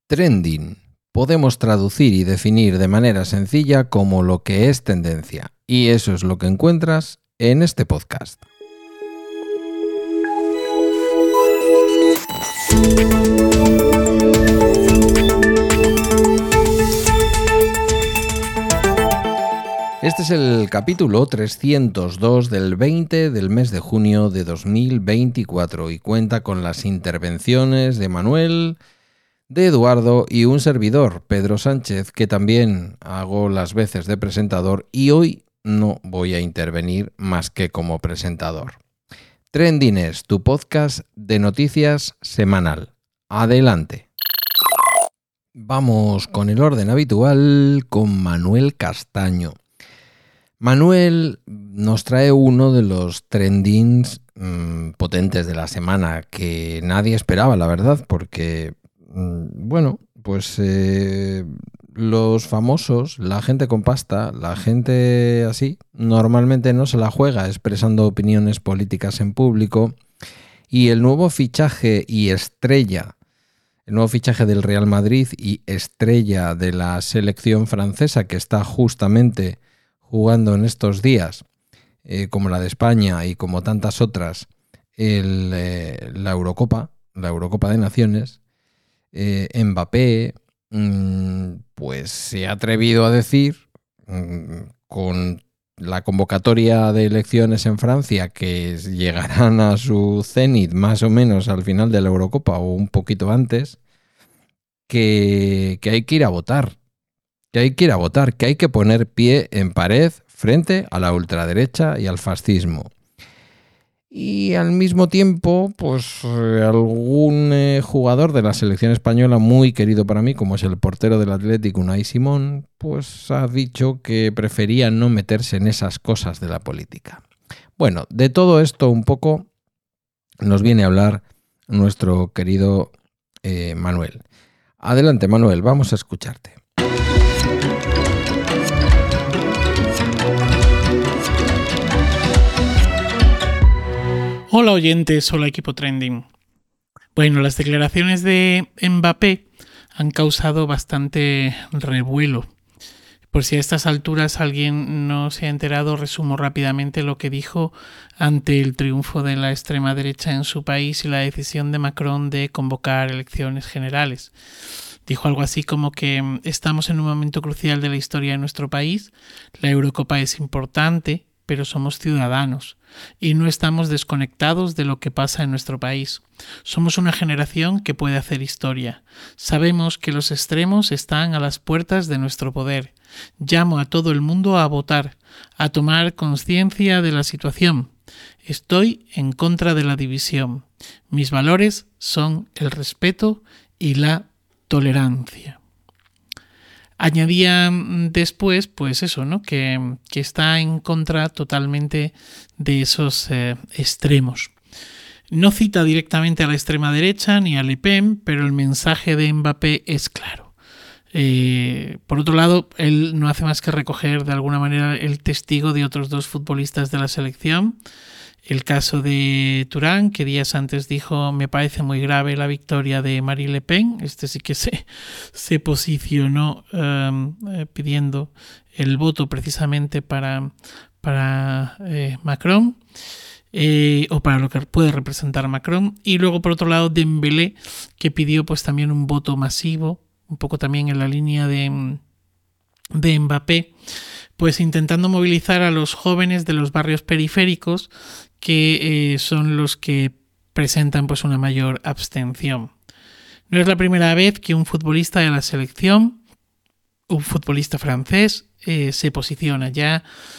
Trending. Podemos traducir y definir de manera sencilla como lo que es tendencia. Y eso es lo que encuentras en este podcast. Este es el capítulo 302 del 20 del mes de junio de 2024 y cuenta con las intervenciones de Manuel, de Eduardo y un servidor, Pedro Sánchez, que también hago las veces de presentador y hoy no voy a intervenir más que como presentador. Trending es tu podcast de noticias semanal. Adelante. Vamos con el orden habitual con Manuel Castaño. Manuel nos trae uno de los trendings potentes de la semana que nadie esperaba, la verdad, porque los famosos, la gente con pasta, la gente así, normalmente no se la juega expresando opiniones políticas en público, y el nuevo fichaje del Real Madrid y estrella de la selección francesa que está justamente jugando en estos días, como la de España y como tantas otras, la Eurocopa de Naciones, Mbappé pues se ha atrevido a decir, con la convocatoria de elecciones en Francia que llegarán a su cenit más o menos al final de la Eurocopa o un poquito antes, que hay que ir a votar. Que hay que poner pie en pared frente a la ultraderecha y al fascismo. Y al mismo tiempo, pues algún jugador de la selección española muy querido para mí, como es el portero del Athletic, Unai Simón, pues ha dicho que prefería no meterse en esas cosas de la política. Bueno, de todo esto un poco nos viene a hablar nuestro querido Manuel. Adelante, Manuel, vamos a escucharte. Hola oyentes, hola equipo Trending. Bueno, las declaraciones de Mbappé han causado bastante revuelo. Por si a estas alturas alguien no se ha enterado, resumo rápidamente lo que dijo ante el triunfo de la extrema derecha en su país y la decisión de Macron de convocar elecciones generales. Dijo algo así como que estamos en un momento crucial de la historia de nuestro país, la Eurocopa es importante, pero somos ciudadanos y no estamos desconectados de lo que pasa en nuestro país. Somos una generación que puede hacer historia. Sabemos que los extremos están a las puertas de nuestro poder. Llamo a todo el mundo a votar, a tomar conciencia de la situación. Estoy en contra de la división. Mis valores son el respeto y la tolerancia. Añadía después, pues eso, ¿no? Que está en contra totalmente de esos extremos. No cita directamente a la extrema derecha ni a Le Pen, pero el mensaje de Mbappé es claro. Por otro lado, él no hace más que recoger de alguna manera el testigo de otros dos futbolistas de la selección. El caso de Thuram, que días antes dijo: me parece muy grave la victoria de Marine Le Pen. Este sí que se posicionó pidiendo el voto precisamente para Macron, o para lo que puede representar Macron. Y luego, por otro lado, Dembélé, que pidió pues también un voto masivo, un poco también en la línea de Mbappé, pues intentando movilizar a los jóvenes de los barrios periféricos, que son los que presentan pues una mayor abstención. No es la primera vez que un futbolista de la selección, un futbolista francés, se posiciona. Ya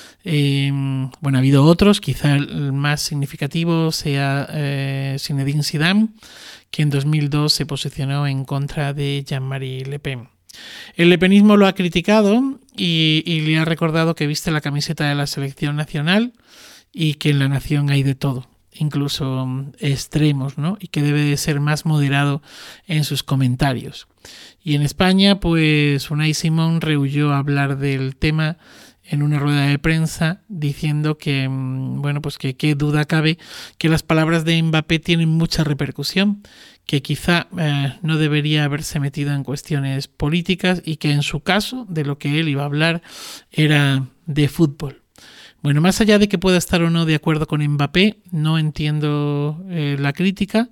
ha habido otros, quizá el más significativo sea Zinedine Zidane, que en 2002 se posicionó en contra de Jean-Marie Le Pen. El lepenismo lo ha criticado y le ha recordado que viste la camiseta de la selección nacional y que en la nación hay de todo, incluso extremos, ¿no? Y que debe de ser más moderado en sus comentarios. Y en España, pues Unai Simón rehuyó hablar del tema en una rueda de prensa diciendo que, bueno, pues que qué duda cabe que las palabras de Mbappé tienen mucha repercusión, que quizá no debería haberse metido en cuestiones políticas y que en su caso de lo que él iba a hablar era de fútbol. Bueno, más allá de que pueda estar o no de acuerdo con Mbappé, no entiendo la crítica.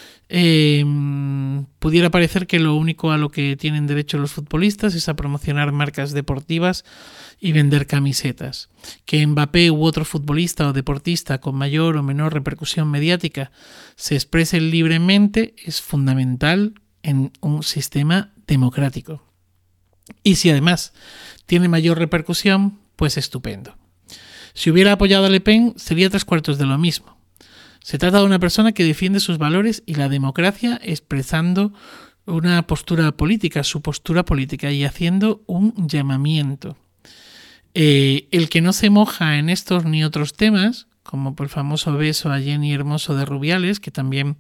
Pudiera parecer que lo único a lo que tienen derecho los futbolistas es a promocionar marcas deportivas y vender camisetas. Que Mbappé u otro futbolista o deportista con mayor o menor repercusión mediática se expresen libremente es fundamental en un sistema democrático. Y si además tiene mayor repercusión, pues estupendo. Si hubiera apoyado a Le Pen, sería 3/4 de lo mismo. Se trata de una persona que defiende sus valores y la democracia expresando una postura política, su postura política, y haciendo un llamamiento. El que no se moja en estos ni otros temas, como por el famoso beso a Jenny Hermoso de Rubiales, que también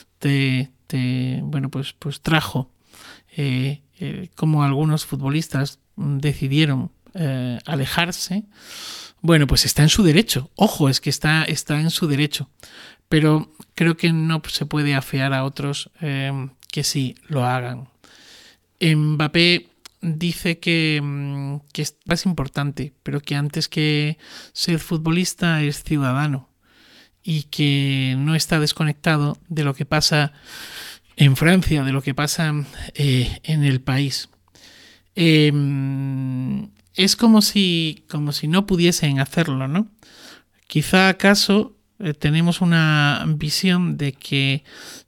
pues trajo como algunos futbolistas decidieron alejarse. Bueno, pues está en su derecho. Ojo, es que está en su derecho. Pero creo que no se puede afear a otros que sí lo hagan. Mbappé dice que es importante, pero que antes que ser futbolista es ciudadano y que no está desconectado de lo que pasa en Francia, de lo que pasa en el país. Es como si no pudiesen hacerlo, ¿no? Quizá acaso tenemos una visión de que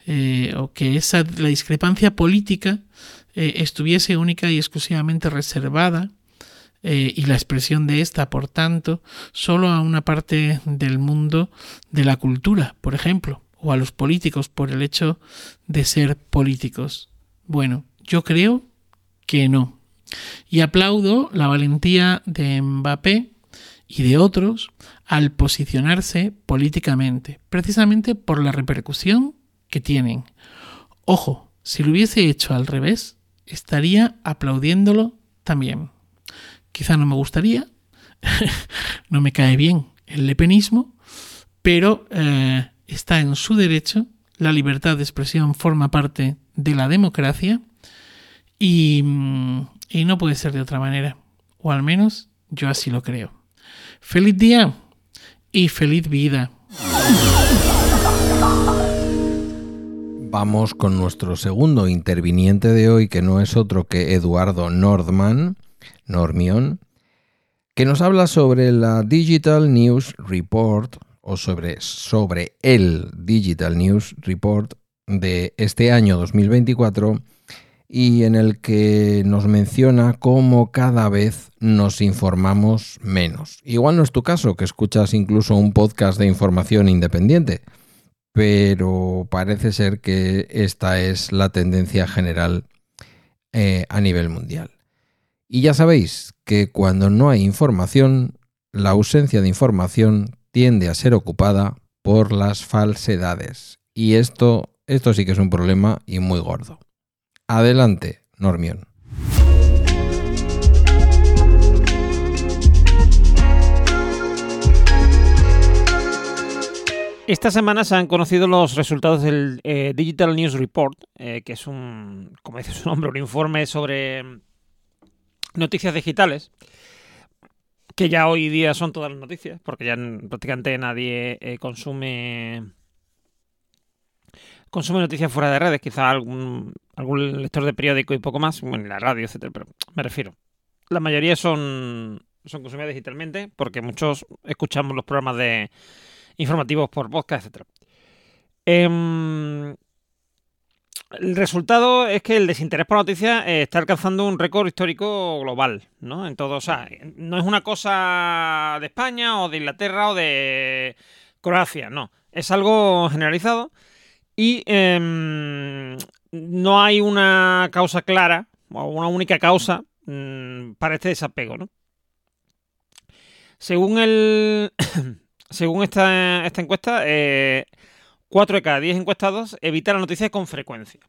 la discrepancia política estuviese única y exclusivamente reservada y la expresión de esta, por tanto, solo a una parte del mundo de la cultura, por ejemplo, o a los políticos por el hecho de ser políticos. Bueno, yo creo que no. Y aplaudo la valentía de Mbappé y de otros al posicionarse políticamente, precisamente por la repercusión que tienen. Ojo, si lo hubiese hecho al revés, estaría aplaudiéndolo también. Quizá no me gustaría, no me cae bien el lepenismo, pero está en su derecho, la libertad de expresión forma parte de la democracia y no puede ser de otra manera, o al menos yo así lo creo. ¡Feliz día y feliz vida! Vamos con nuestro segundo interviniente de hoy, que no es otro que Eduardo Normion, que nos habla sobre la Digital News Report o sobre el Digital News Report de este año 2024 y en el que nos menciona cómo cada vez nos informamos menos. Igual no es tu caso, que escuchas incluso un podcast de información independiente, pero parece ser que esta es la tendencia general a nivel mundial. Y ya sabéis que cuando no hay información, la ausencia de información tiende a ser ocupada por las falsedades. Y esto sí que es un problema y muy gordo. Adelante, Normion. Esta semana se han conocido los resultados del Digital News Report, que es como dice su nombre, un informe sobre noticias digitales, que ya hoy día son todas las noticias, porque ya prácticamente nadie consume noticias fuera de redes, quizá algún lector de periódico y poco más, bueno, la radio, etcétera, pero me refiero. La mayoría son consumidas digitalmente, porque muchos escuchamos los programas informativos por podcast, etcétera. El resultado es que el desinterés por noticias está alcanzando un récord histórico global, ¿no? En todo, o sea, no es una cosa de España o de Inglaterra o de Croacia, no. Es algo generalizado y no hay una causa clara o una única causa para este desapego, ¿no? Según esta encuesta, 4 de cada 10 encuestados evitan las noticias con frecuencia.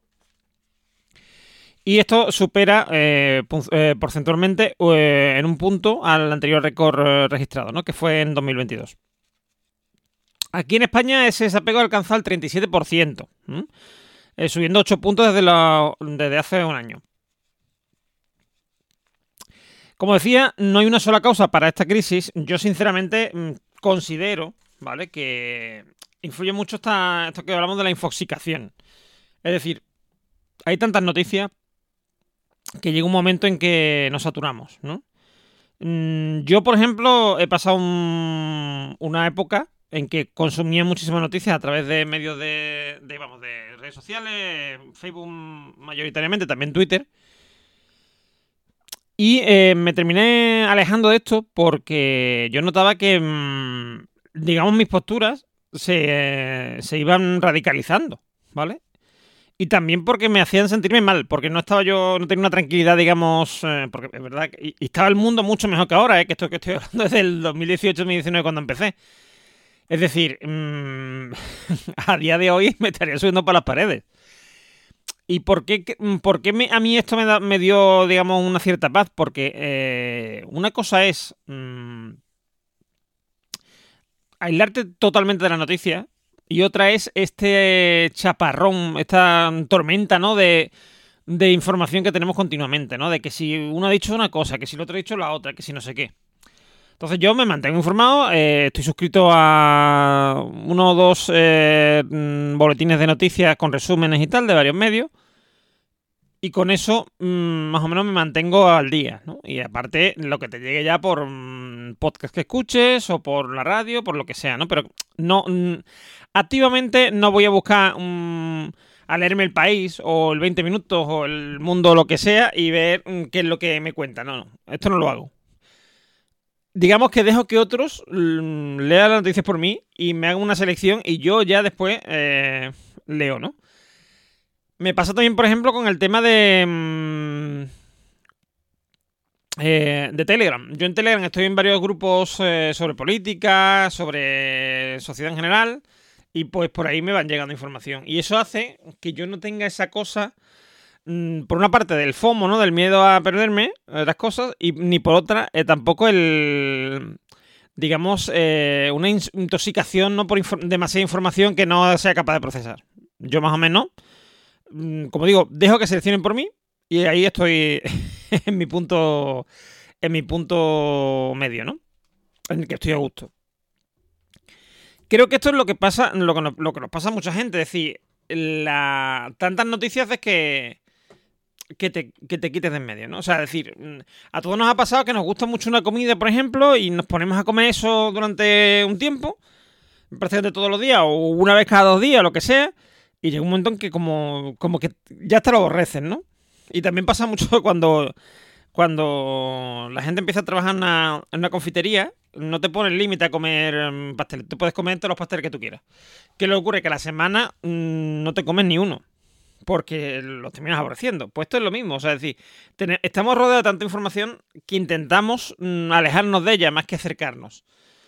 Y esto supera porcentualmente en un punto al anterior récord registrado, ¿no? Que fue en 2022. Aquí en España ese desapego alcanza el 37%. subiendo 8 puntos desde hace un año. Como decía, no hay una sola causa para esta crisis. Yo sinceramente considero, ¿vale?, que influye mucho esto que hablamos de la infoxicación. Es decir, hay tantas noticias que llega un momento en que nos saturamos, ¿no? Yo, por ejemplo, he pasado una época en que consumía muchísimas noticias a través de medios de redes sociales, Facebook mayoritariamente, también Twitter. Y me terminé alejando de esto porque yo notaba que, digamos, mis posturas se iban radicalizando, ¿vale? Y también porque me hacían sentirme mal, porque no tenía una tranquilidad, digamos, porque es verdad, y estaba el mundo mucho mejor que ahora, que esto que estoy hablando es del 2018-2019 cuando empecé. Es decir, a día de hoy me estaría subiendo por las paredes. ¿Y por qué a mí esto me dio, digamos, una cierta paz? Porque una cosa es aislarte totalmente de la noticia y otra es este chaparrón, esta tormenta, ¿no?, de información que tenemos continuamente, ¿no? De que si uno ha dicho una cosa, que si el otro ha dicho la otra, que si no sé qué. Entonces yo me mantengo informado, estoy suscrito a uno o dos boletines de noticias con resúmenes y tal de varios medios, y con eso más o menos me mantengo al día, ¿no? Y aparte lo que te llegue ya por podcast que escuches o por la radio, por lo que sea, ¿no? Pero no activamente no voy a buscar a leerme El País o el 20 Minutos o El Mundo o lo que sea y ver qué es lo que me cuenta. No, esto no lo hago. Digamos que dejo que otros lean las noticias por mí y me hagan una selección y yo ya después leo, ¿no? Me pasa también, por ejemplo, con el tema de Telegram. Yo en Telegram estoy en varios grupos sobre política, sobre sociedad en general, y pues por ahí me van llegando información. Y eso hace que yo no tenga esa cosa, por una parte del FOMO, ¿no?, del miedo a perderme las cosas, y ni por otra tampoco digamos, una intoxicación, ¿no?, por demasiada información que no sea capaz de procesar. Yo más o menos, como digo, dejo que seleccionen por mí y ahí estoy en mi punto medio, ¿no?, en el que estoy a gusto. Creo que esto es lo que pasa, lo que nos pasa a mucha gente, es decir, tantas noticias es que te quites de en medio, ¿no? O sea, es decir, a todos nos ha pasado que nos gusta mucho una comida, por ejemplo, y nos ponemos a comer eso durante un tiempo, prácticamente todos los días, o una vez cada 2 días, lo que sea, y llega un momento en que como que ya te lo aborreces, ¿no? Y también pasa mucho cuando la gente empieza a trabajar en una confitería, no te pones límite a comer pasteles, tú puedes comer todos los pasteles que tú quieras. ¿Qué le ocurre? Que a la semana no te comes ni uno, porque los terminas aborreciendo. Pues esto es lo mismo, o sea, es decir, estamos rodeados de tanta información que intentamos alejarnos de ella más que acercarnos.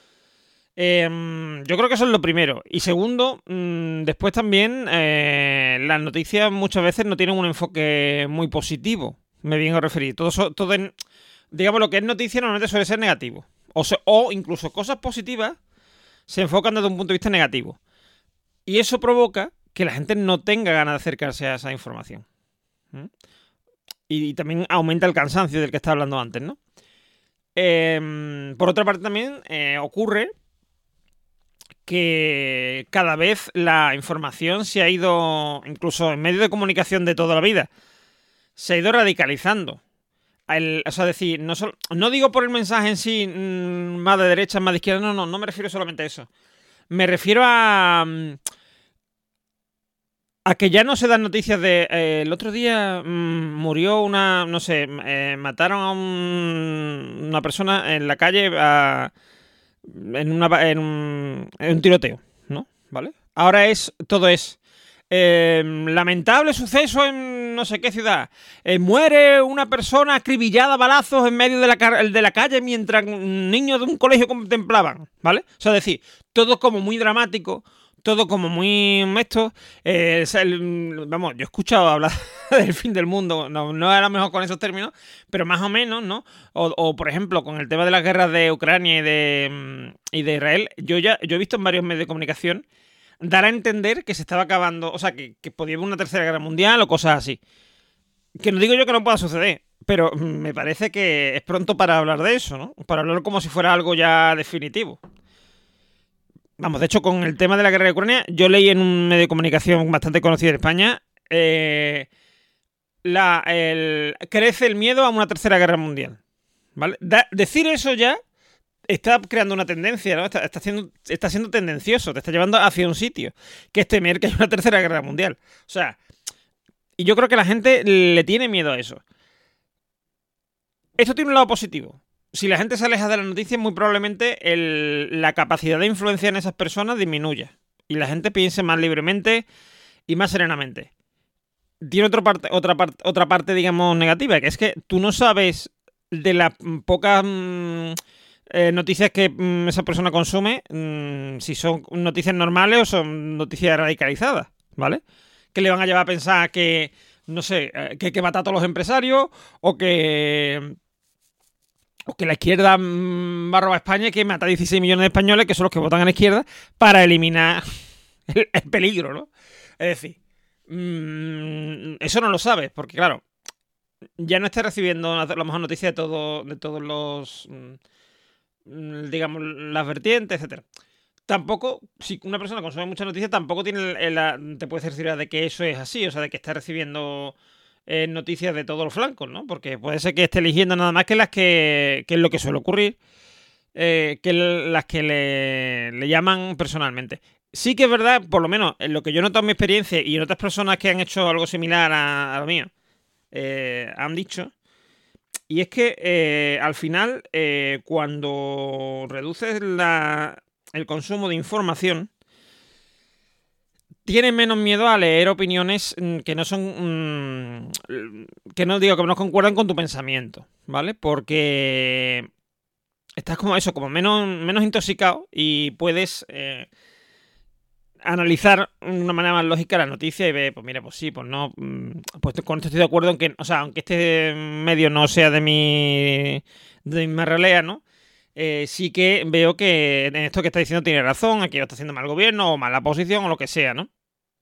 Yo creo que eso es lo primero. Y segundo, después también las noticias muchas veces no tienen un enfoque muy positivo, me vengo a referir. Digamos, lo que es noticia normalmente suele ser negativo. O incluso cosas positivas se enfocan desde un punto de vista negativo. Y eso provoca que la gente no tenga ganas de acercarse a esa información. Y también aumenta el cansancio del que estaba hablando antes, ¿no? Por otra parte también ocurre que cada vez la información se ha ido, incluso en medios de comunicación de toda la vida, se ha ido radicalizando. O sea, decir, no digo por el mensaje en sí, más de derecha, más de izquierda, no me refiero solamente a eso. Me refiero a que ya no se dan noticias de... el otro día murió mataron a una persona en la calle en un tiroteo, ¿no? ¿Vale? Ahora todo es lamentable suceso en no sé qué ciudad. Muere una persona acribillada a balazos en medio de la calle mientras niños de un colegio contemplaban, ¿vale? O sea, es decir, todo como muy dramático, todo como muy esto. Vamos, yo he escuchado hablar del fin del mundo, no a lo mejor con esos términos, pero más o menos, ¿no? O por ejemplo, con el tema de las guerras de Ucrania y de Israel, yo he visto en varios medios de comunicación dar a entender que se estaba acabando, o sea, que podía haber una tercera guerra mundial o cosas así. Que no digo yo que no pueda suceder, pero me parece que es pronto para hablar de eso, ¿no? Para hablar como si fuera algo ya definitivo. Vamos, de hecho, con el tema de la guerra de Ucrania, yo leí en un medio de comunicación bastante conocido de España, crece el miedo a una tercera guerra mundial, ¿vale? Decir eso ya está creando una tendencia, ¿no? Está siendo tendencioso, te está llevando hacia un sitio, que es temer que haya una tercera guerra mundial. O sea, y yo creo que la gente le tiene miedo a eso. Esto tiene un lado positivo. Si la gente se aleja de las noticias, muy probablemente la capacidad de influencia en esas personas disminuya. Y la gente piense más libremente y más serenamente. Tiene otra parte, digamos, negativa, que es que tú no sabes de las pocas noticias que esa persona consume, si son noticias normales o son noticias radicalizadas, ¿vale? Que le van a llevar a pensar que, no sé, que hay que matar a todos los empresarios o que la izquierda va a robar a España y que mata a 16 millones de españoles, que son los que votan a la izquierda, para eliminar el peligro, ¿no? Es decir, eso no lo sabes, porque claro, ya no estás recibiendo a lo mejor noticias de todos los, digamos, las vertientes, etcétera. Tampoco, si una persona consume muchas noticias, tampoco tiene te puede cerciorar de que eso es así, o sea, de que está recibiendo noticias de todos los flancos, ¿no? Porque puede ser que esté eligiendo nada más que las que es lo que suele ocurrir, que las que le llaman personalmente. Sí que es verdad, por lo menos en lo que yo he notado en mi experiencia y en otras personas que han hecho algo similar a lo mío, han dicho, y es que al final, cuando reduces el consumo de información, tienes menos miedo a leer opiniones que no son, que no digo que no concuerdan con tu pensamiento, ¿vale? Porque estás como eso, como menos intoxicado y puedes analizar de una manera más lógica la noticia y ver, pues mira, pues sí, pues no, pues con esto estoy de acuerdo en que, o sea, aunque este medio no sea de mi más ralea, ¿no? Sí que veo que en esto que está diciendo tiene razón, aquí lo está haciendo mal el gobierno o mal la oposición o lo que sea, ¿no?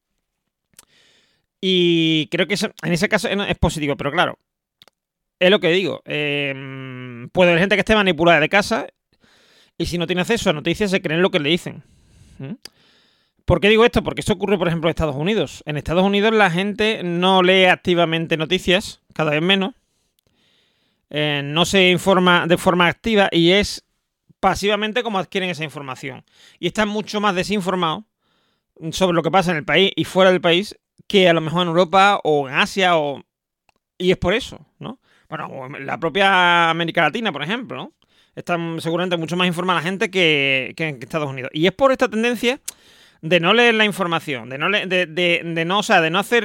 Y creo que eso, en ese caso es positivo, pero claro, es lo que digo. Puede haber gente que esté manipulada de casa y si no tiene acceso a noticias se creen lo que le dicen. ¿Por qué digo esto? Porque esto ocurre, por ejemplo, en Estados Unidos. En Estados Unidos la gente no lee activamente noticias, cada vez menos. No se informa de forma activa y es pasivamente como adquieren esa información. Y están mucho más desinformados sobre lo que pasa en el país y fuera del país que a lo mejor en Europa o en Asia y es por eso, ¿no? Bueno, o en la propia América Latina, por ejemplo, ¿no? Están seguramente mucho más informada la gente que en Estados Unidos. Y es por esta tendencia de no leer la información, de no hacer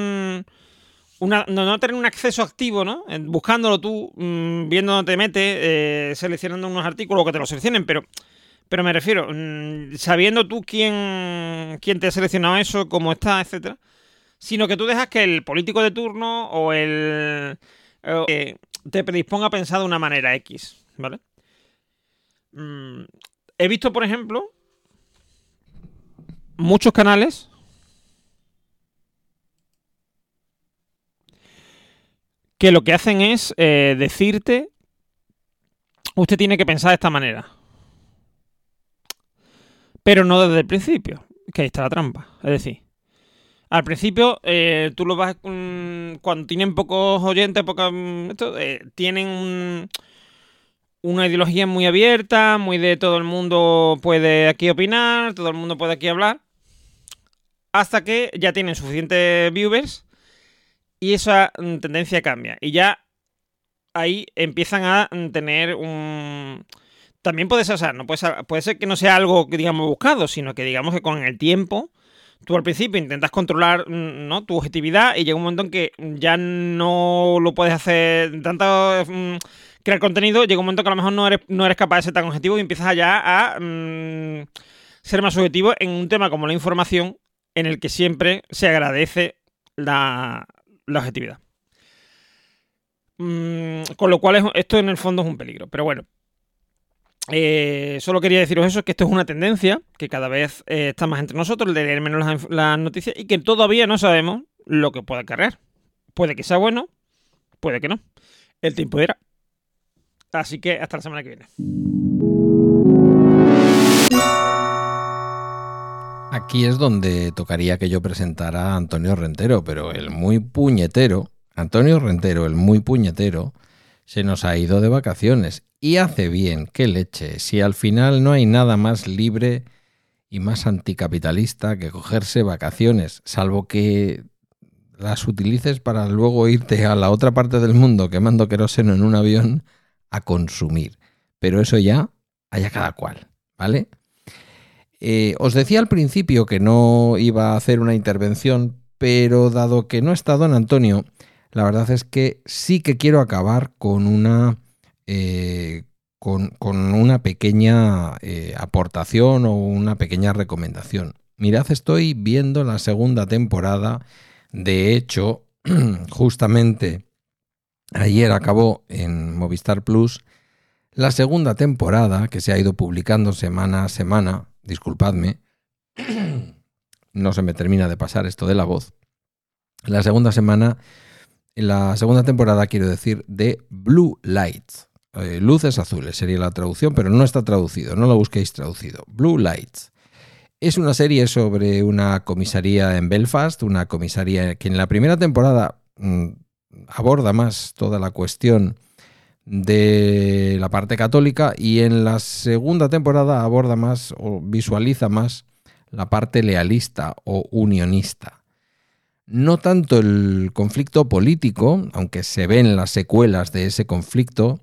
no tener un acceso activo, ¿no? Buscándolo tú, viendo dónde te metes, seleccionando unos artículos o que te los seleccionen, pero me refiero, sabiendo tú quién te ha seleccionado eso, cómo está, etcétera, sino que tú dejas que el político de turno o te predisponga a pensar de una manera X, ¿vale? He visto, por ejemplo, muchos canales que lo que hacen es decirte, usted tiene que pensar de esta manera. Pero no desde el principio, que ahí está la trampa. Es decir, al principio tú lo vas... cuando tienen pocos oyentes, tienen una ideología muy abierta, muy de todo el mundo puede aquí opinar, todo el mundo puede aquí hablar, hasta que ya tienen suficientes viewers y esa tendencia cambia. Y ya ahí empiezan a tener un... También puede ser, o sea, puede ser que no sea algo que digamos buscado, sino que digamos que con el tiempo tú al principio intentas controlar, ¿no?, tu objetividad y llega un momento en que ya no lo puedes hacer tanto crear contenido, llega un momento que a lo mejor no eres capaz de ser tan objetivo y empiezas ya a ser más objetivo en un tema como la información en el que siempre se agradece la objetividad. Con lo cual esto en el fondo es un peligro, pero bueno. Solo quería deciros eso, que esto es una tendencia, que cada vez está más entre nosotros, el de leer menos las noticias, y que todavía no sabemos lo que puede acarrear. Puede que sea bueno, puede que no. El tiempo dirá. Así que hasta la semana que viene. Aquí es donde tocaría que yo presentara a Antonio Rentero, pero el muy puñetero, Antonio Rentero, el muy puñetero, se nos ha ido de vacaciones. Y hace bien, qué leche, si al final no hay nada más libre y más anticapitalista que cogerse vacaciones, salvo que las utilices para luego irte a la otra parte del mundo quemando queroseno en un avión a consumir. Pero eso ya, haya cada cual, ¿vale? Os decía al principio que no iba a hacer una intervención, pero dado que no está don Antonio, la verdad es que sí que quiero acabar con una pequeña aportación o una pequeña recomendación. Mirad, estoy viendo la segunda temporada. De hecho, justamente ayer acabó en Movistar Plus la segunda temporada, que se ha ido publicando semana a semana. Disculpadme, no se me termina de pasar esto de la voz. La segunda temporada, quiero decir, de Blue Lights. Luces azules sería la traducción, pero no está traducido, no lo busquéis traducido. Blue Lights. Es una serie sobre una comisaría en Belfast, una comisaría que en la primera temporada aborda más toda la cuestión de la parte católica y en la segunda temporada aborda más o visualiza más la parte lealista o unionista. No tanto el conflicto político, aunque se ven las secuelas de ese conflicto,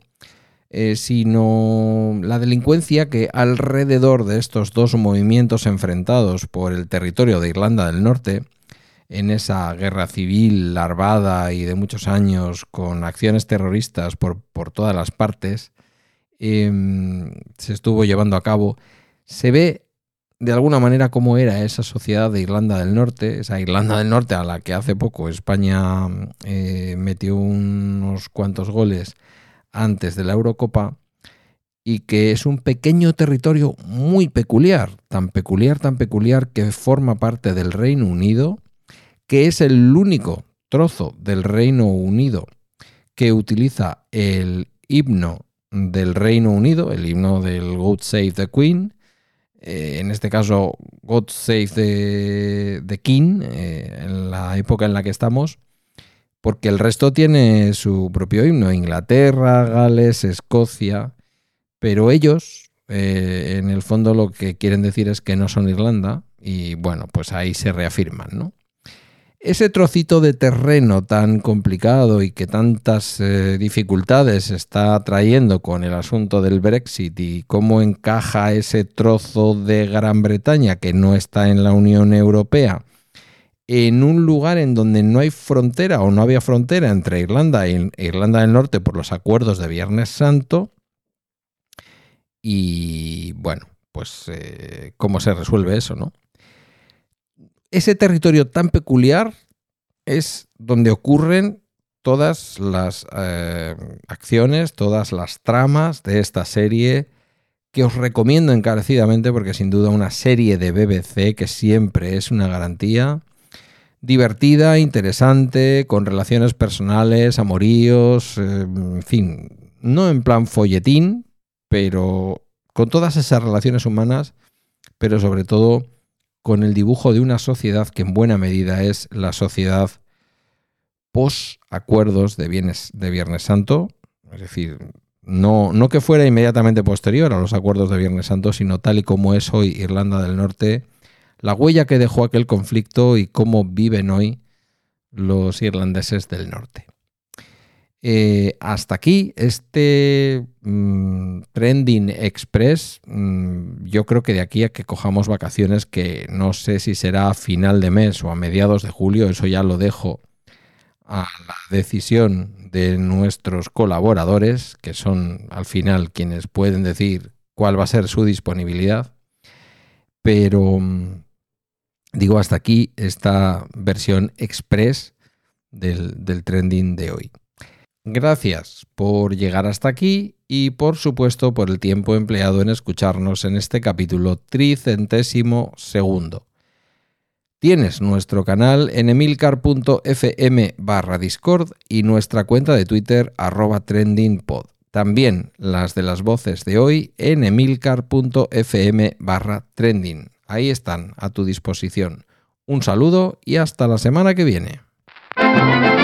sino la delincuencia que alrededor de estos dos movimientos enfrentados por el territorio de Irlanda del Norte, en esa guerra civil larvada y de muchos años con acciones terroristas por todas las partes, se estuvo llevando a cabo. Se ve de alguna manera cómo era esa sociedad de Irlanda del Norte, esa Irlanda del Norte a la que hace poco España metió unos cuantos goles antes de la Eurocopa, y que es un pequeño territorio muy peculiar, tan peculiar que forma parte del Reino Unido, que es el único trozo del Reino Unido que utiliza el himno del Reino Unido, el himno del God Save the Queen, en este caso God Save the King, en la época en la que estamos, porque el resto tiene su propio himno, Inglaterra, Gales, Escocia, pero ellos, en el fondo lo que quieren decir es que no son Irlanda, y bueno, pues ahí se reafirman, ¿no? Ese trocito de terreno tan complicado y que tantas dificultades está trayendo con el asunto del Brexit y cómo encaja ese trozo de Gran Bretaña que no está en la Unión Europea en un lugar en donde no hay frontera o no había frontera entre Irlanda e Irlanda del Norte por los acuerdos de Viernes Santo. Y bueno, pues cómo se resuelve eso, ¿no? Ese territorio tan peculiar es donde ocurren todas las acciones, todas las tramas de esta serie, que os recomiendo encarecidamente porque sin duda una serie de BBC que siempre es una garantía, divertida, interesante, con relaciones personales, amoríos, en fin, no en plan folletín, pero con todas esas relaciones humanas, pero sobre todo con el dibujo de una sociedad que en buena medida es la sociedad post-acuerdos de Viernes Santo, es decir, no que fuera inmediatamente posterior a los acuerdos de Viernes Santo, sino tal y como es hoy Irlanda del Norte, la huella que dejó aquel conflicto y cómo viven hoy los irlandeses del norte. Hasta aquí este Trending Express. Yo creo que de aquí a que cojamos vacaciones, que no sé si será a final de mes o a mediados de julio, eso ya lo dejo a la decisión de nuestros colaboradores, que son al final quienes pueden decir cuál va a ser su disponibilidad. Pero digo, hasta aquí esta versión express del trending de hoy. Gracias por llegar hasta aquí y por supuesto por el tiempo empleado en escucharnos en este capítulo 300º. Tienes nuestro canal en emilcar.fm/discord y nuestra cuenta de Twitter @trendingpod. También las de las voces de hoy en emilcar.fm/trending. Ahí están, a tu disposición. Un saludo y hasta la semana que viene.